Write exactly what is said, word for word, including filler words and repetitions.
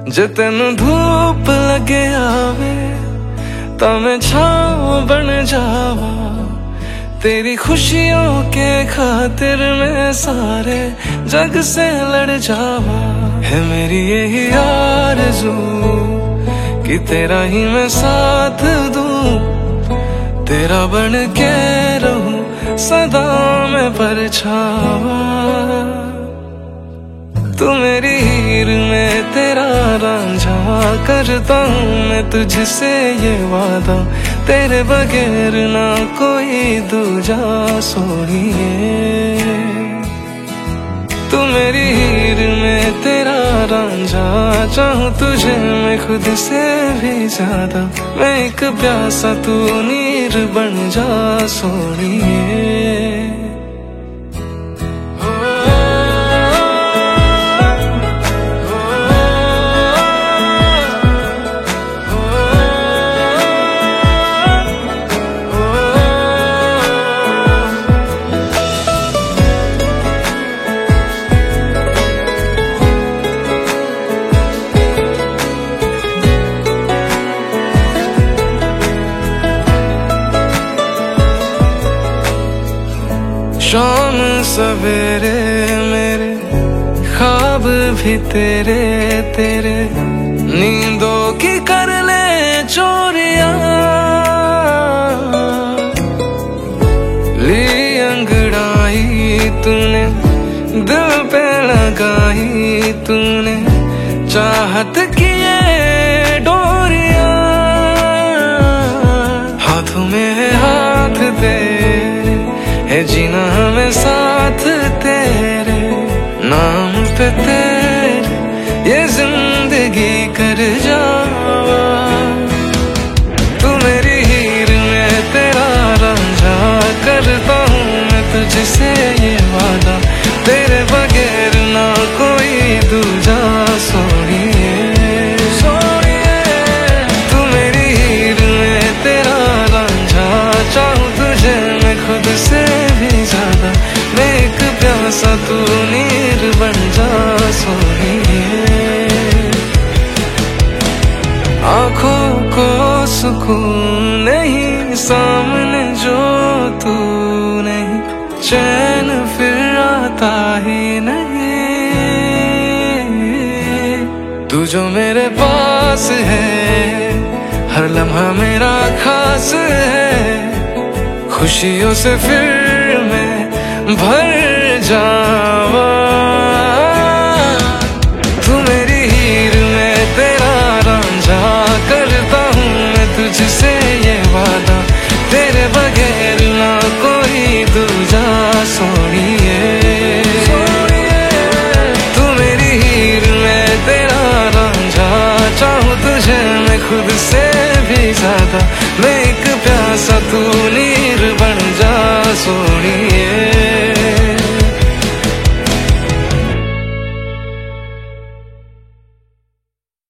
जे तेनू धूप लगे आवे ता मैं छाँव बन जावा। तेरी खुशियों के खातिर मैं सारे जग से लड़ जावा। है मेरी यही आरज़ू कि तेरा ही मैं साथ दूं, तेरा बन के रहूं सदा मैं परछावा। तू मेरी हीर में तेरा रांझा, करता हूँ मैं तुझसे ये वादा, तेरे बगैर ना कोई दूजा सोनिए। तू मेरी हीर में तेरा रांझा, चाहूँ तुझे मैं खुद से भी ज्यादा। मैं एक प्यासा तू नीर बन जा सोनिए। शाम सवेरे मेरे ख्वाब भी तेरे तेरे, नींदों की कर ले चोरियां। ली अंगड़ाई तूने दिल पे लगाई, तूने चाहत की ये डोरियां। हाथों में है हाथ तेरे, है जीना हमें साथ तेरे, नाम पे तेरे ये जिंदगी कर जावा। तू मेरी हीर में तेरा रांझा, करता हूँ मैं तुझसे ये वादा, तेरे बगैर ना कोई दूजा सोनिए। तू मेरी हीर में तेरा रांझा, चाहूँ तुझे मैं खुद से ज्यादा। मैं एक प्यासा तू नीर बन जा सोनिए। आँखों को सुकून नहीं सामने जो तू नहीं, चैन फिर आता ही नहीं। तू जो मेरे पास है, हर लम्हा मेरा खास है, खुशियों से फिर मैं भर जावा। तू मेरी हीर में तेरा रांझा, करता हूँ मैं तुझसे ये वादा, तेरे बगैर ना कोई दूजा सोनिए। तू मेरी हीर में तेरा रांझा, चाहूँ तुझे मैं खुद से भी ज्यादा। मैं एक प्यासा तू नीर बन जा सोनिए।